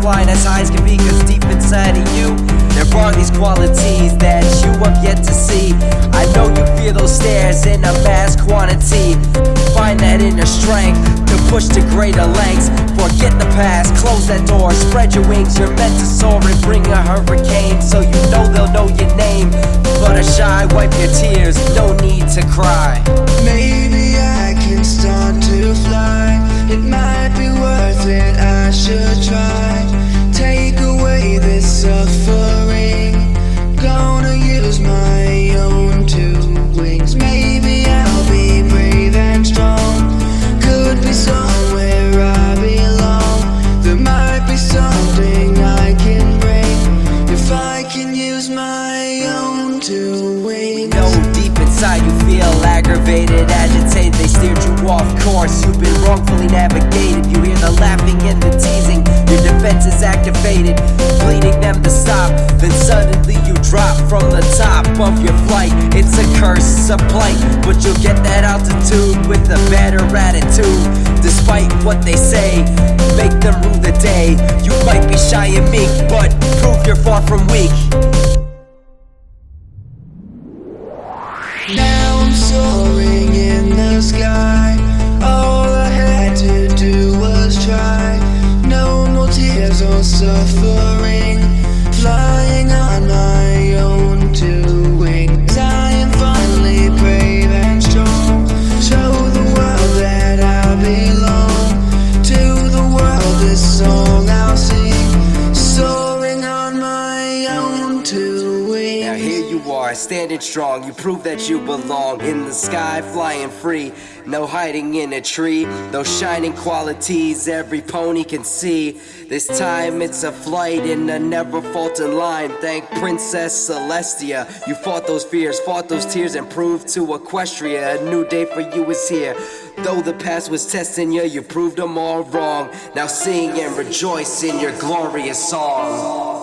flying as high as can be, cause deep inside of you there are these qualities that you have yet to see. I know you feel those stares in a mass quantity. Find that inner strength to push to greater lengths. Forget the past, close that door, spread your wings. You're meant to soar and bring a hurricane, so you know they'll know your name. Fluttershy, wipe your tears, no need to cry. Maybe I can start to fly. It might be worth it, I should try. Take away this suffering. Gonna use my own 2 wings. Maybe I'll be brave and strong. Could be somewhere I belong. There might be something I can bring if I can use my own 2 wings. No, deep inside you feel aggravated, agitated. They steered you off course, you've been wrongfully navigated. You hear the laughing and the teasing, your defense is activated, pleading them to stop. Then suddenly you drop from the top of your flight. It's a curse, it's a plight, but you'll get that altitude with a better attitude. Despite what they say, make them rue the day. You might be shy and meek, but prove you're far from weak. Now I'm soaring in the sky. All I had to do was try. No more tears or suffering. Flying on my own 2 wings. I am finally brave and strong. Show the world that I belong. To the world this song I'll sing. Soaring on my own 2 wings. Now here you are, standing strong. You prove that you belong in the sky, flying free. No hiding in a tree. Those shining qualities every pony can see. This time it's a flight in a never faltering line. Thank Princess Celestia. You fought those fears, fought those tears, and proved to Equestria a new day for you is here. Though the past was testing you, you proved them all wrong. Now sing and rejoice in your glorious song.